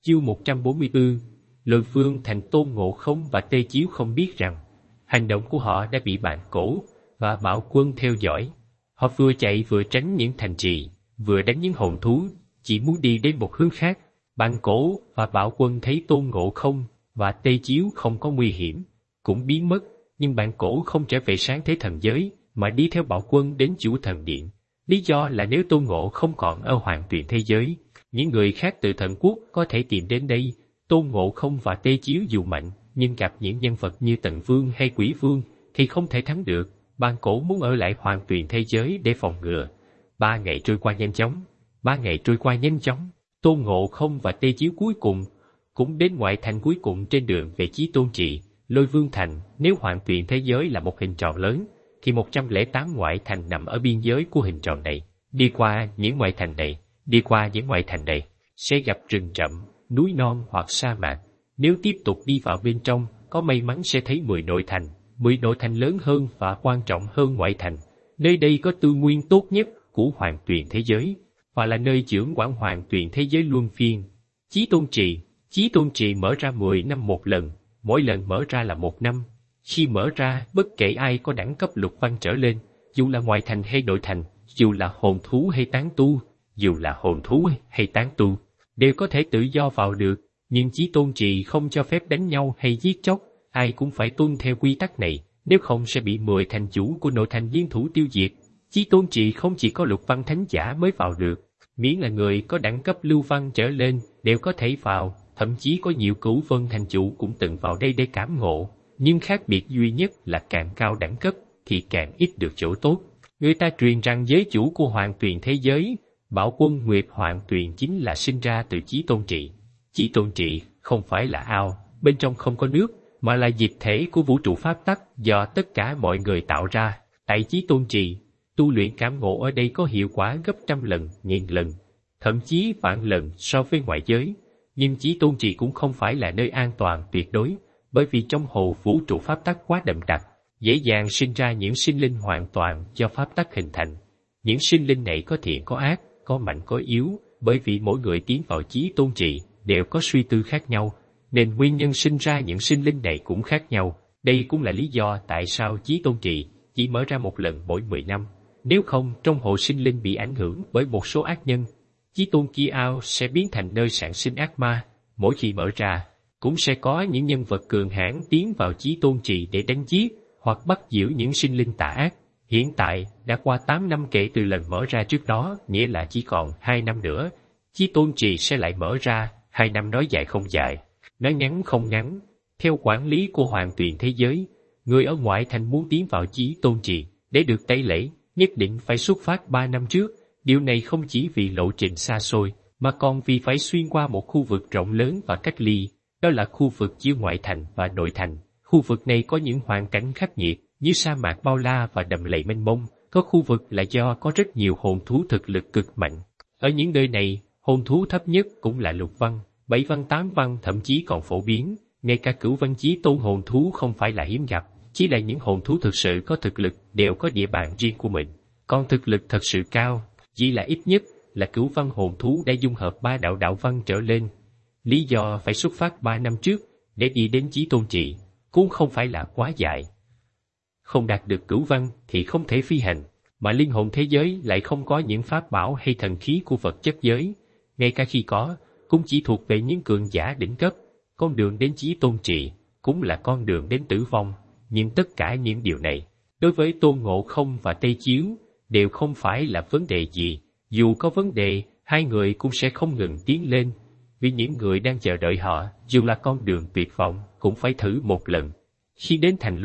Chương 144. Lôi Vương Thành. Tôn Ngộ Không và Tê Chiếu không biết rằng hành động của họ đã bị Bàn Cổ và Bảo Quân theo dõi. Họ vừa chạy vừa tránh những thành trì, vừa đánh những hồn thú, chỉ muốn đi đến một hướng khác. Bàn Cổ và Bảo Quân thấy Tôn Ngộ Không và Tê Chiếu không có nguy hiểm, cũng biến mất, nhưng Bàn Cổ không trở về sáng thế thần giới, mà đi theo Bảo Quân đến Chủ Thần Điện. Lý do là nếu Tôn Ngộ không còn ở Hoàng Tuyền thế giới, những người khác từ thần quốc có thể tìm đến đây. Tôn Ngộ Không và Tê Chiếu dù mạnh, nhưng gặp những nhân vật như Tần Vương hay Quỷ Vương thì không thể thắng được. Bàn Cổ muốn ở lại Hoàng Tuyền thế giới để phòng ngừa. 3 ngày trôi qua nhanh chóng. 3 ngày trôi qua nhanh chóng. Tôn Ngộ Không và Tê Chiếu cuối cùng cũng đến ngoại thành cuối cùng trên đường về Chí Tôn Trị, Lôi Vương Thành. Nếu Hoàng Tuyền thế giới là một hình tròn lớn, thì 108 ngoại thành nằm ở biên giới của hình tròn này. Đi qua những ngoại thành này, sẽ gặp rừng rậm, núi non hoặc sa mạc. Nếu tiếp tục đi vào bên trong, có may mắn sẽ thấy 10 nội thành. 10 nội thành lớn hơn và quan trọng hơn ngoại thành. Nơi đây có tư nguyên tốt nhất của Hoàng Tuyền thế giới, và là nơi trưởng quản Hoàng Tuyền thế giới luân phiên. Chí Tôn Trì mở ra 10 năm một lần, mỗi lần mở ra là 1 năm. Khi mở ra, bất kể ai có đẳng cấp lục văn trở lên, dù là ngoại thành hay nội thành, dù là hồn thú hay tán tu, đều có thể tự do vào được. Nhưng Chí Tôn Trì không cho phép đánh nhau hay giết chóc, ai cũng phải tuân theo quy tắc này, nếu không sẽ bị 10 thành chủ của nội thành liên thủ tiêu diệt. Chí Tôn Trì không chỉ có lục văn thánh giả mới vào được, miễn là người có đẳng cấp lưu văn trở lên đều có thể vào, thậm chí có nhiều cửu vân thành chủ cũng từng vào đây để cảm ngộ. Nhưng khác biệt duy nhất là càng cao đẳng cấp thì càng ít được chỗ tốt. Người ta truyền rằng giới chủ của Hoàng Tuyền thế giới, Bảo Quân Nguyệt Hoàng Tuyền chính là sinh ra từ Chí Tôn Trị. Chí Tôn Trị không phải là ao, bên trong không có nước, mà là dịch thể của vũ trụ pháp tắc do tất cả mọi người tạo ra. Tại Chí Tôn Trì, tu luyện cảm ngộ ở đây có hiệu quả gấp 100 lần, 1000 lần, thậm chí vạn lần so với ngoại giới. Nhưng Chí Tôn Trì cũng không phải là nơi an toàn tuyệt đối, bởi vì trong hồ vũ trụ pháp tắc quá đậm đặc, dễ dàng sinh ra những sinh linh hoàn toàn do pháp tắc hình thành. Những sinh linh này có thiện có ác, có mạnh có yếu, bởi vì mỗi người tiến vào Chí Tôn Trì đều có suy tư khác nhau, nên nguyên nhân sinh ra những sinh linh này cũng khác nhau. Đây cũng là lý do tại sao Chí Tôn Trì chỉ mở ra một lần mỗi 10 năm. Nếu không, trong hộ sinh linh bị ảnh hưởng bởi một số ác nhân, Chí Tôn Chi Ao sẽ biến thành nơi sản sinh ác ma. Mỗi khi mở ra, cũng sẽ có những nhân vật cường hãn tiến vào Chí Tôn Trì để đánh giết hoặc bắt giữ những sinh linh tà ác. Hiện tại, đã qua 8 năm kể từ lần mở ra trước đó, nghĩa là chỉ còn 2 năm nữa, Chí Tôn Trì sẽ lại mở ra. 2 năm nói dài không dài, nói ngắn không ngắn. Theo quản lý của Hoàng Tuyền thế giới, người ở ngoại thành muốn tiến vào Chí Tôn Trì để được tẩy lễ, nhất định phải xuất phát 3 năm trước. Điều này không chỉ vì lộ trình xa xôi, mà còn vì phải xuyên qua một khu vực rộng lớn và cách ly, đó là khu vực giữa ngoại thành và nội thành. Khu vực này có những hoàn cảnh khắc nghiệt, như sa mạc bao la và đầm lầy mênh mông. Có khu vực là do có rất nhiều hồn thú thực lực cực mạnh. Ở những nơi này, hồn thú thấp nhất cũng là lục văn, 7 văn 8 văn thậm chí còn phổ biến. Ngay cả cửu văn chí tôn hồn thú không phải là hiếm gặp, chỉ là những hồn thú thực sự có thực lực đều có địa bàn riêng của mình. Còn thực lực thật sự cao, chỉ là ít nhất là cửu văn hồn thú đã dung hợp 3 đạo văn trở lên. Lý do phải xuất phát 3 năm trước để đi đến Chí Tôn Trì cũng không phải là quá dài. Không đạt được cửu văn thì không thể phi hành, mà linh hồn thế giới lại không có những pháp bảo hay thần khí của vật chất giới. Ngay cả khi có, cũng chỉ thuộc về những cường giả đỉnh cấp. Con đường đến Chí Tôn Trì cũng là con đường đến tử vong. Nhưng tất cả những điều này, đối với Tôn Ngộ Không và Tê Chiếu, đều không phải là vấn đề gì. Dù có vấn đề, hai người cũng sẽ không ngừng tiến lên, vì những người đang chờ đợi họ, dù là con đường tuyệt vọng, cũng phải thử một lần. Khi đến thành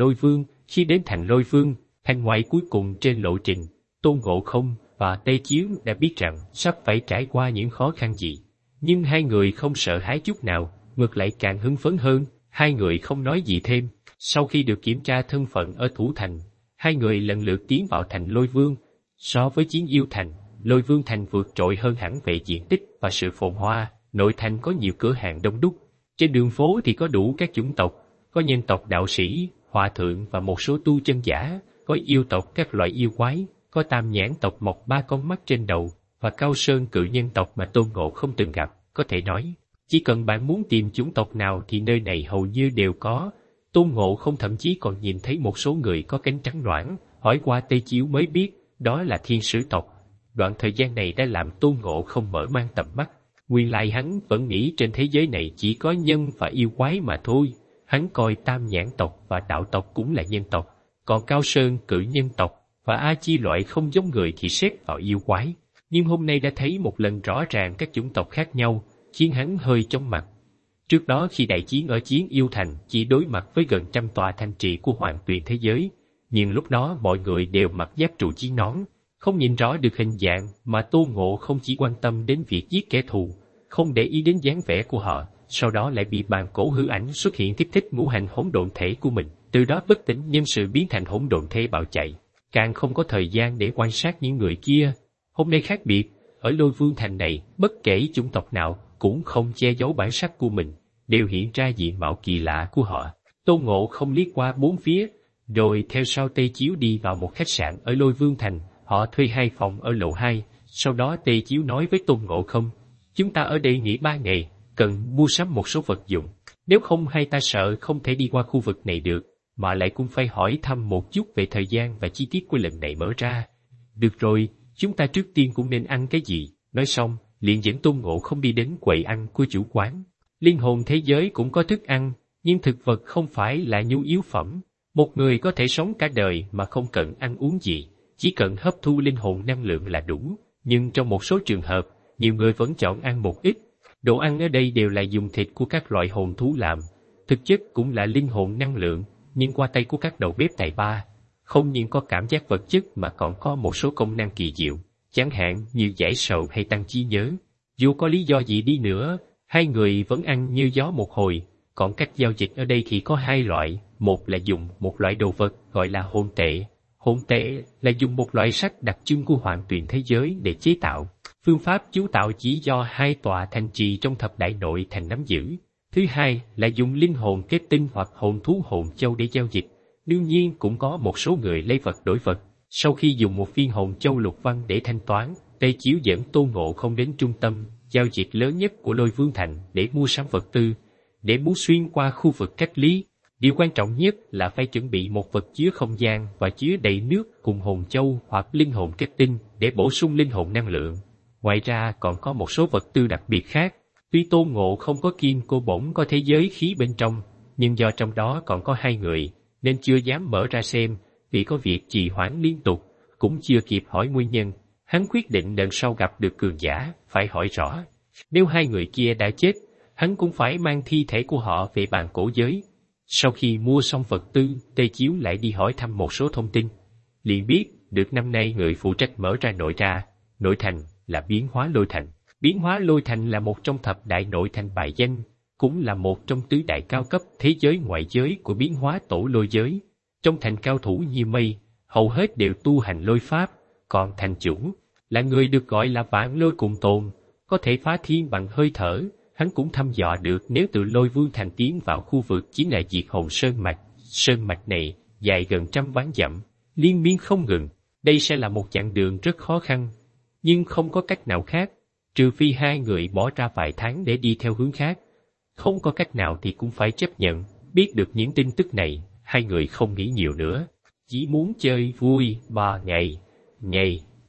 Lôi Vương, thành ngoại cuối cùng trên lộ trình, Tôn Ngộ Không và Tê Chiếu đã biết rằng sắp phải trải qua những khó khăn gì. Nhưng hai người không sợ hãi chút nào, ngược lại càng hưng phấn hơn. Hai người không nói gì thêm. Sau khi được kiểm tra thân phận ở thủ thành, hai người lần lượt tiến vào thành Lôi Vương. So với Chiến Yêu Thành, Lôi Vương Thành vượt trội hơn hẳn về diện tích và sự phồn hoa. Nội thành có nhiều cửa hàng đông đúc. Trên đường phố thì có đủ các chủng tộc, có nhân tộc đạo sĩ, hòa thượng và một số tu chân giả, có yêu tộc các loại yêu quái, có tam nhãn tộc mọc 3 con mắt trên đầu, và Cao Sơn cự nhân tộc mà Tôn Ngộ không từng gặp. Có thể nói, Chỉ cần bạn muốn tìm chủng tộc nào thì nơi này hầu như đều có. Tôn Ngộ Không thậm chí còn nhìn thấy một số người có cánh trắng noãn, hỏi qua Tây Chiếu mới biết, đó là thiên sử tộc. Đoạn thời gian này đã làm Tôn Ngộ Không mở mang tầm mắt. Nguyên lai hắn vẫn nghĩ trên thế giới này chỉ có nhân và yêu quái mà thôi. Hắn coi Tam Nhãn tộc và Đạo tộc cũng là nhân tộc, còn Cao Sơn Cự nhân tộc và A Chi loại không giống người thì xếp vào yêu quái. Nhưng hôm nay đã thấy một lần rõ ràng các chủng tộc khác nhau, khiến hắn hơi chóng mặt. Trước đó khi đại chiến ở Chiến Yêu Thành chỉ đối mặt với gần 100 tòa thành trì của Hoàng Tuyền thế giới, nhưng lúc đó mọi người đều mặc giáp trụ chiến nón, không nhìn rõ được hình dạng, mà Tôn Ngộ Không chỉ quan tâm đến việc giết kẻ thù, không để ý đến dáng vẻ của họ. Sau đó lại bị bàn cổ hư ảnh xuất hiện tiếp thích ngũ hành hỗn độn thể của mình, từ đó bất tỉnh nhân sự biến thành hỗn độn thể bạo chạy, càng không có thời gian để quan sát những người kia. Hôm nay khác biệt, ở Lôi Vương Thành này, bất kể chủng tộc nào cũng không che giấu bản sắc của mình, đều hiện ra diện mạo kỳ lạ của họ. Tôn Ngộ Không liếc qua bốn phía, rồi theo sau Tây Chiếu đi vào một khách sạn ở Lôi Vương Thành. Họ thuê 2 phòng ở lầu 2, sau đó Tây Chiếu nói với Tôn Ngộ Không, chúng ta ở đây nghỉ 3 ngày, cần mua sắm một số vật dụng. Nếu không hay ta sợ không thể đi qua khu vực này được, mà lại cũng phải hỏi thăm một chút về thời gian và chi tiết của lần này mở ra. Được rồi, chúng ta trước tiên cũng nên ăn cái gì. Nói xong, liền dẫn Tôn Ngộ Không đi đến quầy ăn của chủ quán. Linh hồn thế giới cũng có thức ăn, nhưng thực vật không phải là nhu yếu phẩm. Một người có thể sống cả đời mà không cần ăn uống gì, chỉ cần hấp thu linh hồn năng lượng là đủ. Nhưng trong một số trường hợp, nhiều người vẫn chọn ăn một ít. Đồ ăn ở đây đều là dùng thịt của các loại hồn thú làm, thực chất cũng là linh hồn năng lượng, nhưng qua tay của các đầu bếp tài ba, không những có cảm giác vật chất mà còn có một số công năng kỳ diệu, chẳng hạn như giải sầu hay tăng trí nhớ. Dù có lý do gì đi nữa, hai người vẫn ăn như gió một hồi. Còn cách giao dịch ở đây thì có 2 loại, một là dùng một loại đồ vật gọi là hồn tệ. Hồn tệ là dùng một loại sắt đặc trưng của Hoàng Tuyền thế giới để chế tạo. Phương pháp chú tạo chỉ do 2 tòa thành trì trong thập đại nội thành nắm giữ. Thứ hai là dùng linh hồn kết tinh hoặc hồn thú hồn châu để giao dịch. Đương nhiên cũng có một số người lấy vật đổi vật. Sau khi dùng một viên hồn châu lục văn để thanh toán, Tây Chiếu dẫn Tôn Ngộ Không đến trung tâm giao dịch lớn nhất của Lôi Vương Thành để mua sắm vật tư. Để muốn xuyên qua khu vực cách ly, điều quan trọng nhất là phải chuẩn bị một vật chứa không gian và chứa đầy nước cùng hồn châu hoặc linh hồn kết tinh để bổ sung linh hồn năng lượng. Ngoài ra còn có một số vật tư đặc biệt khác. Tuy Tôn Ngộ không có kim cô bổng có thế giới khí bên trong, nhưng do trong đó còn có 2 người, nên chưa dám mở ra xem, vì có việc trì hoãn liên tục, cũng chưa kịp hỏi nguyên nhân. Hắn quyết định lần sau gặp được cường giả, phải hỏi rõ. Nếu 2 người kia đã chết, hắn cũng phải mang thi thể của họ về bàn cổ giới. Sau khi mua xong vật tư, Tây Chiếu lại đi hỏi thăm một số thông tin. Liền biết được năm nay người phụ trách mở ra nội thành là Biến Hóa Lôi Thành. Biến Hóa Lôi Thành là một trong thập đại nội thành bài danh, cũng là một trong tứ đại cao cấp thế giới ngoại giới của biến hóa tổ lôi giới. Trong thành cao thủ như mây, hầu hết đều tu hành lôi pháp, còn thành chủ là người được gọi là vạn lôi cùng tồn, có thể phá thiên bằng hơi thở. Hắn cũng thăm dò được nếu từ Lôi Vương Thành tiến vào khu vực chính là Diệt Hồn Sơn Mạch. Sơn Mạch này dài gần 100 vạn dặm, liên miên không ngừng. Đây sẽ là một chặng đường rất khó khăn, nhưng không có cách nào khác, trừ phi 2 người bỏ ra vài tháng để đi theo hướng khác. Không có cách nào thì cũng phải chấp nhận. Biết được những tin tức này, 2 người không nghĩ nhiều nữa, chỉ muốn chơi vui 3 ngày.